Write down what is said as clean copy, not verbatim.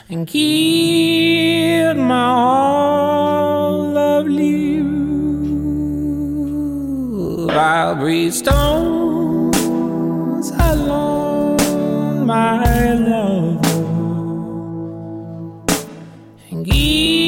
and keep my all lovely roof. I'll breathe stones along my love and keep